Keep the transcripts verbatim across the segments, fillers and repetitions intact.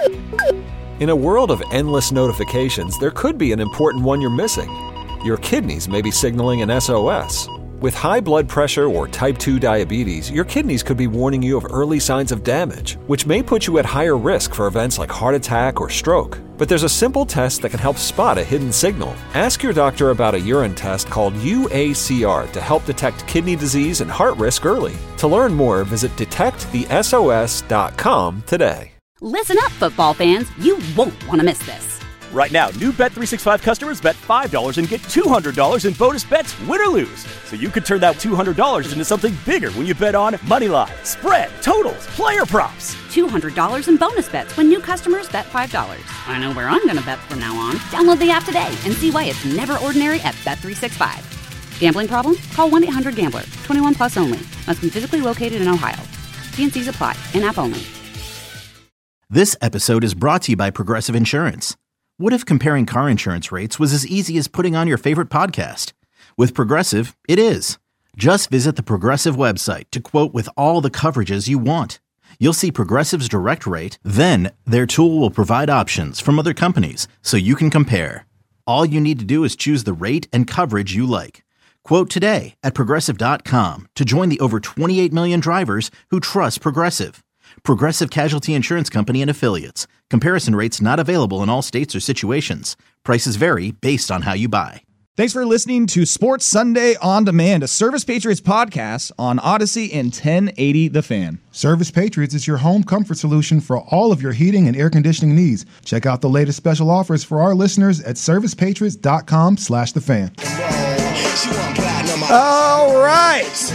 In a world of endless notifications, there could be an important one you're missing. Your kidneys may be signaling an S O S. With high blood pressure or type two diabetes, your kidneys could be warning you of early signs of damage, which may put you at higher risk for events like heart attack or stroke. But there's a simple test that can help spot a hidden signal. Ask your doctor about a urine test called U A C R to help detect kidney disease and heart risk early. To learn more, visit detect the S O S dot com today. Listen up, football fans. You won't want to miss this. Right now, new Bet three sixty-five customers bet five dollars and get two hundred dollars in bonus bets, win or lose. So you could turn that two hundred dollars into something bigger when you bet on moneyline, spread, totals, player props. two hundred dollars in bonus bets when new customers bet five dollars. I know where I'm going to bet from now on. Download the app today and see why it's never ordinary at Bet three sixty-five. Gambling problem? Call one eight hundred gambler. twenty-one plus only. Must be physically located in Ohio. T and C's apply. In-app only. This episode is brought to you by Progressive Insurance. What if comparing car insurance rates was as easy as putting on your favorite podcast? With Progressive, it is. Just visit the Progressive website to quote with all the coverages you want. You'll see Progressive's direct rate, then their tool will provide options from other companies so you can compare. All you need to do is choose the rate and coverage you like. Quote today at Progressive dot com to join the over twenty-eight million drivers who trust Progressive. Progressive Casualty Insurance Company and Affiliates. Comparison rates not available in all states or situations. Prices vary based on how you buy. Thanks for listening to Sports Sunday On Demand, a Service Patriots podcast on Odyssey and ten eighty The Fan. Service Patriots is your home comfort solution for all of your heating and air conditioning needs. Check out the latest special offers for our listeners at service patriots dot com slash the fan. All right.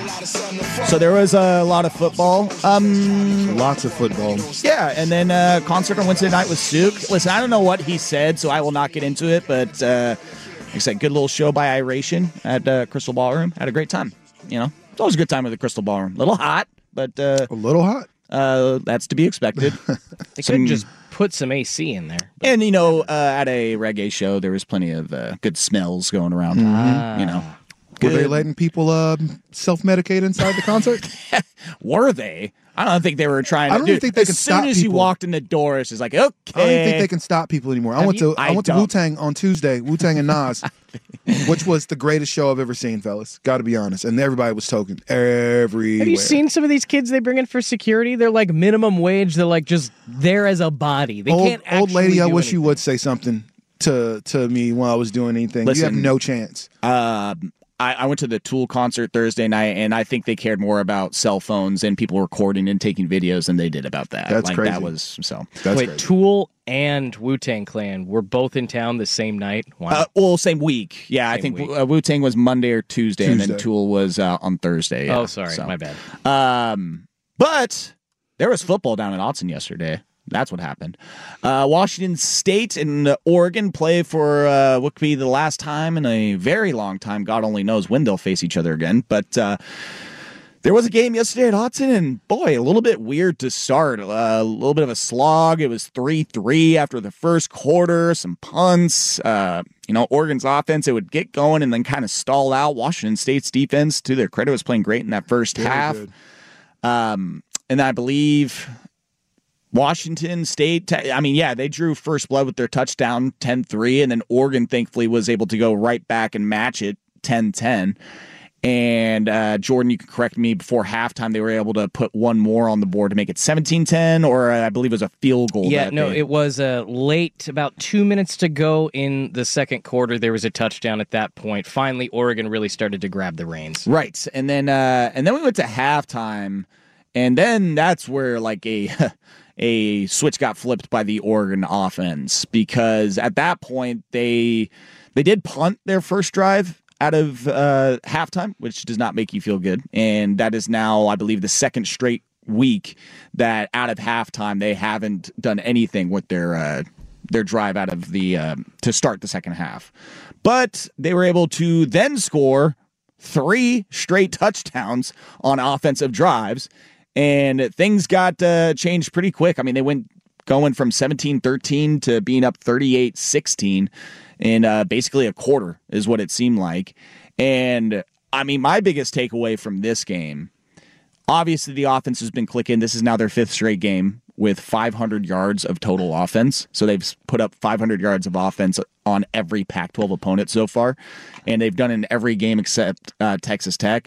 So there was a lot of football. Um, Lots of football. Yeah, and then uh, concert on Wednesday night with Sook. Listen, I don't know what he said, so I will not get into it, but uh, like I said, good little show by Iration at uh, Crystal Ballroom. Had a great time. You know, it's always a good time at the Crystal Ballroom. A little hot, but... Uh, a little hot? Uh, that's to be expected. They could just put some A C in there. But. And, you know, uh, at a reggae show, there was plenty of uh, good smells going around, mm-hmm. you know. Were they letting people uh, self-medicate inside the concert? Were they? I don't think they were trying to. I don't do, think they as can soon stop as people. you walked in the door, it's just like, okay. I don't even think they can stop people anymore. I Have went you? to I, I went to don't. Wu-Tang on Tuesday, Wu-Tang and Nas, which was the greatest show I've ever seen, fellas. Got to be honest. And everybody was token everywhere. Have you seen some of these kids they bring in for security? They're like minimum wage. They're like just there as a body. They old, can't actually Old lady, I do wish anything. you would say something to to me while I was doing anything. Listen, you have no chance. Um, I, I went to the Tool concert Thursday night, and I think they cared more about cell phones and people recording and taking videos than they did about that. That's like, crazy. That was so. That's Wait, crazy. Tool and Wu-Tang Clan were both in town the same night? Wow. Uh, well, same week. Yeah, I Same think week. uh, Wu-Tang was Monday or Tuesday, and then Tuesday. Tool was uh, on Thursday. Yeah, oh, sorry. so. My bad. Um, but there was football down in Autzen yesterday. That's what happened. Uh, Washington State and uh, Oregon play for uh, what could be the last time in a very long time. God only knows when they'll face each other again. But uh, there was a game yesterday at Autzen, and boy, a little bit weird to start. Uh, a little bit of a slog. It was three three after the first quarter, some punts. Uh, you know, Oregon's offense, it would get going and then kind of stall out. Washington State's defense, to their credit, was playing great in that first Very half. good. Um, and I believe Washington State, I mean, yeah, they drew first blood with their touchdown ten three, and then Oregon, thankfully, was able to go right back and match it ten ten. And uh, Jordan, you can correct me, before halftime, they were able to put one more on the board to make it seventeen ten, or uh, I believe it was a field goal. Yeah, that no, they- it was uh, late, about two minutes to go in the second quarter. There was a touchdown at that point. Finally, Oregon really started to grab the reins. Right. And then uh, and then we went to halftime, and then that's where like a a switch got flipped by the Oregon offense, because at that point they they did punt their first drive out of uh, halftime, which does not make you feel good. And that is now, I believe, the second straight week that out of halftime they haven't done anything with their uh, their drive out of the uh, to start the second half. But they were able to then score three straight touchdowns on offensive drives, and things got uh, changed pretty quick. I mean, they went going from seventeen thirteen to being up thirty-eight sixteen in uh, basically a quarter is what it seemed like. And, I mean, my biggest takeaway from this game, obviously the offense has been clicking. This is now their fifth straight game with five hundred yards of total offense. So they've put up five hundred yards of offense on every Pac twelve opponent so far, and they've done it in every game except uh, Texas Tech.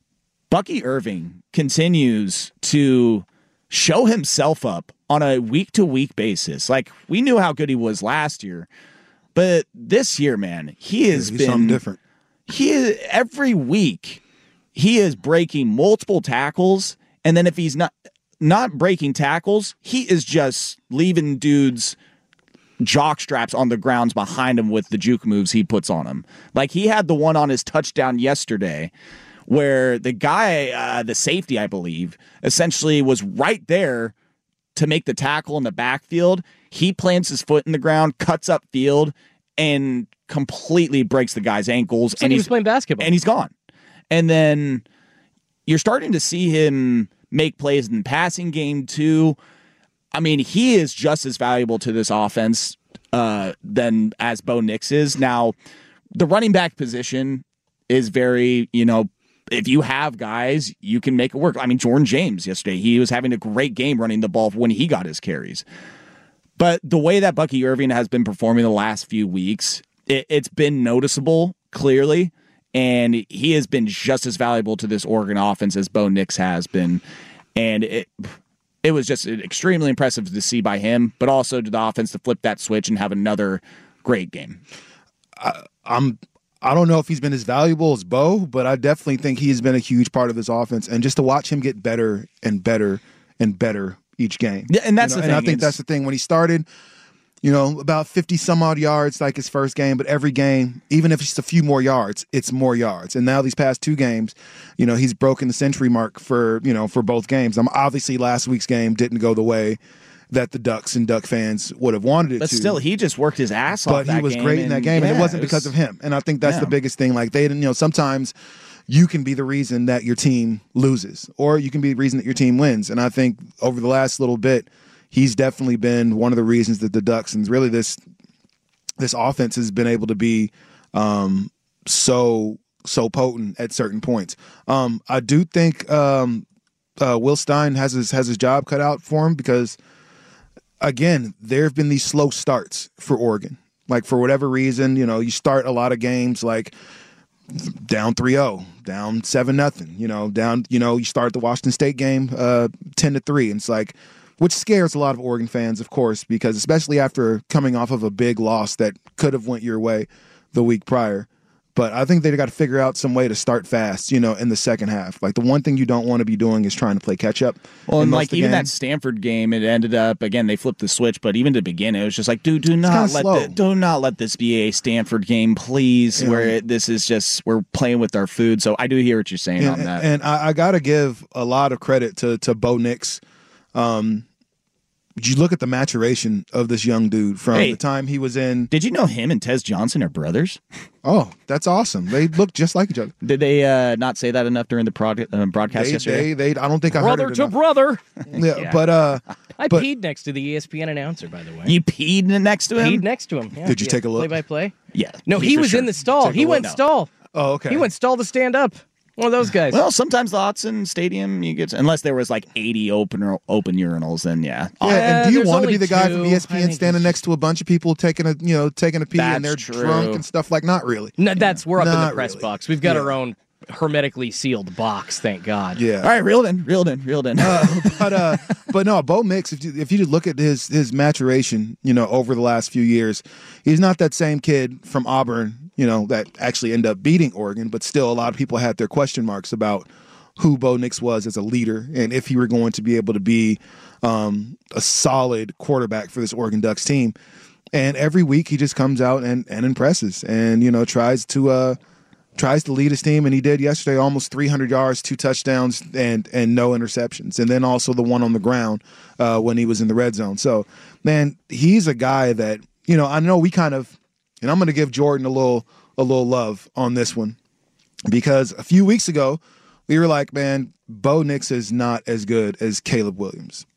Bucky Irving continues to show himself up on a week-to-week basis. Like, we knew how good he was last year, but this year, man, he has He's been something different. He is, every week he is breaking multiple tackles, and then if he's not not breaking tackles, he is just leaving dudes jock straps on the grounds behind him with the juke moves he puts on him. Like, he had the one on his touchdown yesterday where the guy, uh, the safety, I believe, essentially was right there to make the tackle in the backfield. He plants his foot in the ground, cuts up field, and completely breaks the guy's ankles. It's and like he he's was playing basketball. And he's gone. And then you're starting to see him make plays in the passing game too. I mean, he is just as valuable to this offense uh, than as Bo Nix is. Now, the running back position is very, you know, if you have guys, you can make it work. I mean, Jordan James yesterday, he was having a great game running the ball when he got his carries. But the way that Bucky Irving has been performing the last few weeks, it, it's been noticeable, clearly, and he has been just as valuable to this Oregon offense as Bo Nix has been. And it it was just extremely impressive to see by him, but also to the offense to flip that switch and have another great game. I, I'm I don't know if he's been as valuable as Bo, but I definitely think he's been a huge part of this offense. And just to watch him get better and better and better each game. Yeah, and that's you know, the thing. And I think it's, that's the thing. When he started, you know, about fifty some odd yards like his first game, but every game, even if it's a few more yards, it's more yards. And now these past two games, you know, he's broken the century mark for, you know, for both games. Um, obviously last week's game didn't go the way that the Ducks and Duck fans would have wanted it but to. But still, he just worked his ass off. But he was game great in that game, yeah, and it wasn't it was, because of him. And I think that's yeah. the biggest thing. Like, they didn't, you know, sometimes you can be the reason that your team loses, or you can be the reason that your team wins. And I think over the last little bit, he's definitely been one of the reasons that the Ducks and really this this offense has been able to be um, so so potent at certain points. Um, I do think um, uh, Will Stein has his has his job cut out for him because, again, there have been these slow starts for Oregon. Like, for whatever reason, you know, you start a lot of games like down three oh, down seven nothing, you know, down, you know, you start the Washington State game uh, ten to three, and it's like, which scares a lot of Oregon fans, of course, because especially after coming off of a big loss that could have went your way the week prior. But I think they've got to figure out some way to start fast, you know, in the second half. Like, the one thing you don't want to be doing is trying to play catch up. Well, and like even game. that Stanford game, it ended up, again, they flipped the switch, but even to begin, it was just like, dude, do not let the, do not let this be a Stanford game, please, yeah. where it, this is just, we're playing with our food. So I do hear what you're saying and, on that. And I, I got to give a lot of credit to, to Bo Nix. Um, you look at the maturation of this young dude from hey, the time he was in. Did you know him and Tez Johnson are brothers? Oh, that's awesome. They look just like each other. Did they uh, not say that enough during the prod, uh, broadcast they, yesterday? They, they, I don't think I brother heard it to enough. brother. yeah, yeah, but uh, I but, peed next to the E S P N announcer, by the way. You peed next to him? Peed next to him. Yeah, Did you yeah. take a look? Play by play? Yeah. No, he was sure. in the stall. Take he went no. stall. Oh, okay. He went stall to stand up. One of those guys. Well, sometimes the Autzen Stadium, you get unless there was like eighty open open urinals, then yeah. Yeah, and do you uh, want to be the guy two. from E S P N standing next to a bunch of people taking a you know taking a pee that's and they're true. drunk and stuff? Like, not really. No, that's we're up Not in the press really. box. We've got yeah. our own hermetically sealed box. Thank God. Yeah. All right, reeled in, reeled in, reeled in. uh, but uh, but no, Bo Nix. If you if you look at his his maturation, you know, over the last few years, he's not that same kid from Auburn, you know, that actually ended up beating Oregon. But still, a lot of people had their question marks about who Bo Nix was as a leader and if he were going to be able to be um, a solid quarterback for this Oregon Ducks team. And every week he just comes out and, and impresses and, you know, tries to uh, tries to lead his team. And he did yesterday, almost three hundred yards, two touchdowns, and and no interceptions. And then also the one on the ground uh, when he was in the red zone. So, man, he's a guy that, you know, I know we kind of, and I'm going to give Jordan a little a little love on this one, because a few weeks ago, we were like, man, Bo Nix is not as good as Caleb Williams.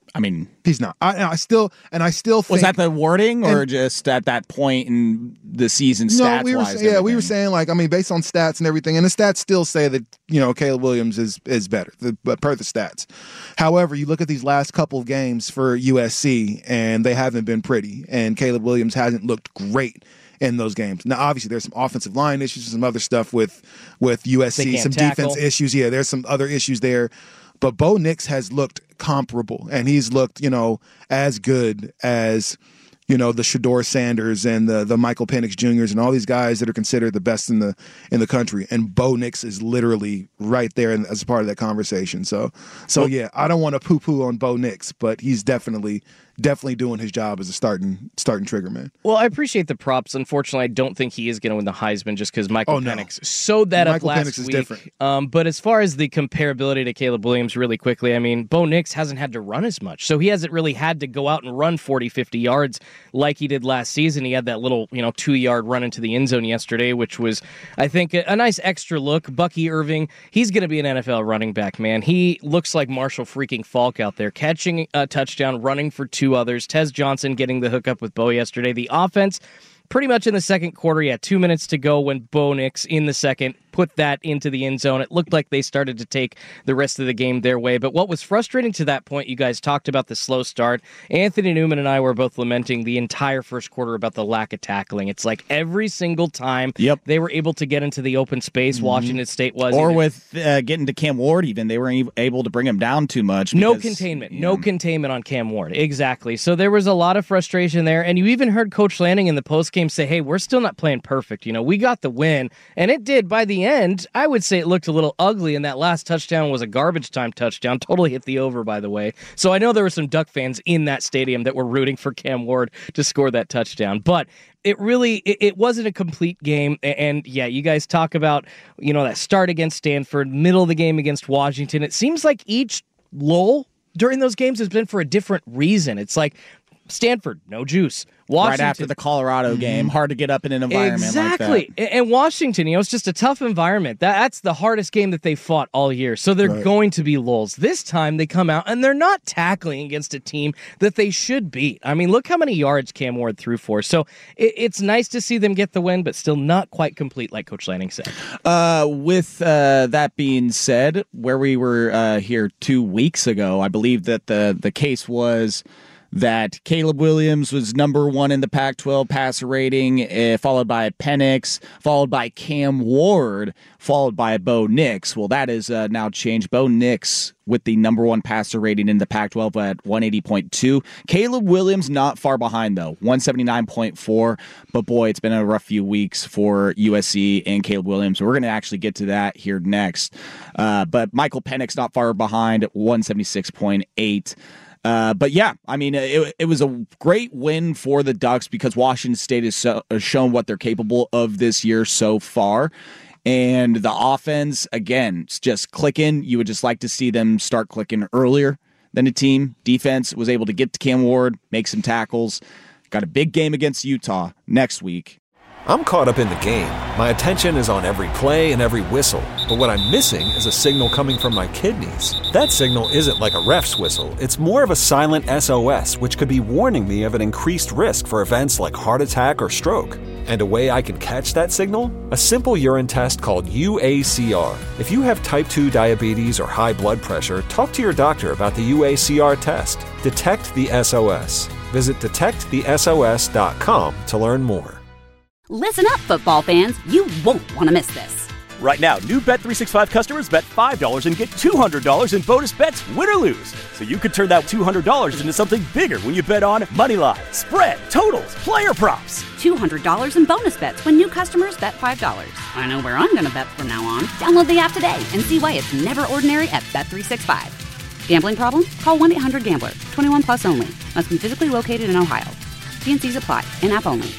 I mean, he's not. I, I still, and I still think. Was that the wording or and, just at that point in the season stats? No, we were, wise, yeah, we were saying like, I mean, based on stats and everything, and the stats still say that, you know, Caleb Williams is, is better, the, per the stats. However, you look at these last couple of games for U S C and they haven't been pretty, and Caleb Williams hasn't looked great in those games. Now, obviously, there's some offensive line issues, some other stuff with, with U S C, some tackle. defense issues. Yeah, there's some other issues there. But Bo Nix has looked comparable, and he's looked, you know, as good as, you know, the Shedeur Sanders and the the Michael Penix Juniors and all these guys that are considered the best in the in the country. And Bo Nix is literally right there in, as part of that conversation. So, so yeah, I don't want to poo-poo on Bo Nix, but he's definitely definitely doing his job as a starting starting trigger man. Well, I appreciate the props. Unfortunately, I don't think he is going to win the Heisman just because Michael Oh, no. Penix sewed that Michael up last Penix is week. different. Um, but as far as the comparability to Caleb Williams, really quickly, I mean, Bo Nix hasn't had to run as much, so he hasn't really had to go out and run forty, fifty yards like he did last season. He had that little, you know, two-yard run into the end zone yesterday, which was, I think, a, a nice extra look. Bucky Irving, he's going to be an N F L running back, man. He looks like Marshall freaking Falk out there, catching a touchdown, running for two others. Tez Johnson getting the hookup with Bo yesterday. The offense, pretty much in the second quarter, yeah, two minutes to go when Bo Nix in the second put that into the end zone. It looked like they started to take the rest of the game their way. But what was frustrating to that point, you guys talked about the slow start. Anthony Newman and I were both lamenting the entire first quarter about the lack of tackling. It's like every single time Yep. they were able to get into the open space, mm-hmm. Washington State was. Or either, with uh, getting to Cam Ward, even, they weren't able to bring him down too much. No because, containment. you No know, containment on Cam Ward. Exactly. So there was a lot of frustration there. And you even heard Coach Lanning in the postgame say, hey, we're still not playing perfect. You know, we got the win. And it did. By the end, I would say it looked a little ugly, and that last touchdown was a garbage time touchdown. Totally hit the over, by the way. So I know there were some Duck fans in that stadium that were rooting for Cam Ward to score that touchdown. But it really, it, it wasn't a complete game. And yeah, you guys talk about, you know, that start against Stanford, middle of the game against Washington. It seems like each lull during those games has been for a different reason. It's like Stanford, no juice. Washington, right after the Colorado game, hard to get up in an environment exactly. like that. And Washington, you know, it's just a tough environment. That, that's the hardest game that they fought all year. So they're Right. going to be lulls. This time they come out and they're not tackling against a team that they should beat. I mean, look how many yards Cam Ward threw for. So it, it's nice to see them get the win, but still not quite complete, like Coach Lanning said. Uh, with uh, that being said, where we were uh, here two weeks ago, I believe that the, the case was that Caleb Williams was number one in the Pac twelve passer rating, uh, followed by Penix, followed by Cam Ward, followed by Bo Nix. Well, that is uh, now changed. Bo Nix with the number one passer rating in the Pac twelve at one eighty point two. Caleb Williams not far behind, though, one seventy-nine point four. But, boy, it's been a rough few weeks for U S C and Caleb Williams. We're going to actually get to that here next. Uh, but Michael Penix not far behind at one seventy-six point eight. Uh, but yeah, I mean, it, it was a great win for the Ducks because Washington State has so, has shown what they're capable of this year so far. And the offense, again, it's just clicking. You would just like to see them start clicking earlier than the team. Defense was able to get to Cam Ward, make some tackles. Got a big game against Utah next week. I'm caught up in the game. My attention is on every play and every whistle. But what I'm missing is a signal coming from my kidneys. That signal isn't like a ref's whistle. It's more of a silent S O S, which could be warning me of an increased risk for events like heart attack or stroke. And a way I can catch that signal? A simple urine test called U A C R. If you have type two diabetes or high blood pressure, talk to your doctor about the U A C R test. Detect the S O S. Visit detect the S O S dot com to learn more. Listen up, football fans. You won't want to miss this. Right now, new Bet three sixty-five customers bet five dollars and get two hundred dollars in bonus bets, win or lose. So you could turn that two hundred dollars into something bigger when you bet on money line, spread, totals, player props. two hundred dollars in bonus bets when new customers bet five dollars. I know where I'm going to bet from now on. Download the app today and see why it's never ordinary at Bet three sixty-five. Gambling problem? Call one eight hundred gambler. twenty-one plus only. Must be physically located in Ohio. T and C's apply. In-app only.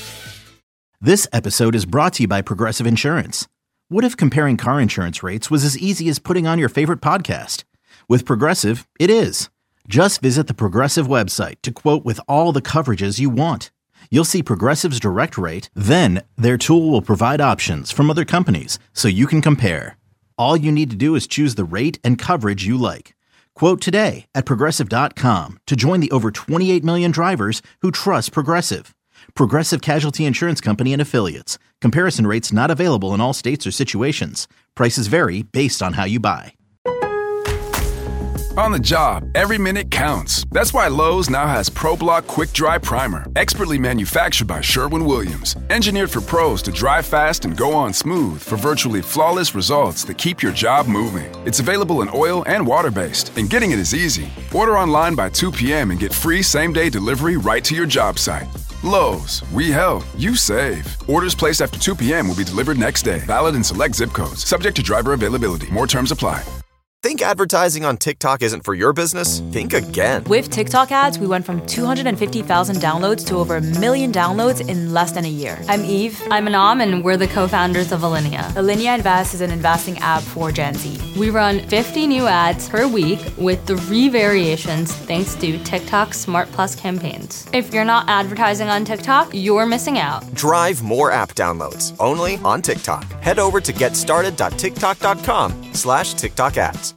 This episode is brought to you by Progressive Insurance. What if comparing car insurance rates was as easy as putting on your favorite podcast? With Progressive, it is. Just visit the Progressive website to quote with all the coverages you want. You'll see Progressive's direct rate, then their tool will provide options from other companies so you can compare. All you need to do is choose the rate and coverage you like. Quote today at Progressive dot com to join the over twenty-eight million drivers who trust Progressive. Progressive Casualty Insurance Company and Affiliates. Comparison rates not available in all states or situations. Prices vary based on how you buy. On the job, every minute counts. That's why Lowe's now has ProBlock Quick Dry Primer, expertly manufactured by Sherwin-Williams. Engineered for pros to dry fast and go on smooth for virtually flawless results that keep your job moving. It's available in oil and water-based, and getting it is easy. Order online by two p.m. and get free same-day delivery right to your job site. Lowe's, we help, you save. Orders placed after two p.m. will be delivered next day. Valid in select zip codes. Subject to driver availability. More terms apply. Think advertising on TikTok isn't for your business? Think again. With TikTok ads, we went from two hundred fifty thousand downloads to over a million downloads in less than a year. I'm Eve. I'm Anam, and we're the co-founders of Alinea. Alinea Invest is an investing app for Gen Z. We run fifty new ads per week with three variations thanks to TikTok's Smart Plus campaigns. If you're not advertising on TikTok, you're missing out. Drive more app downloads only on TikTok. Head over to getstarted dot tiktok dot com slash TikTok ads.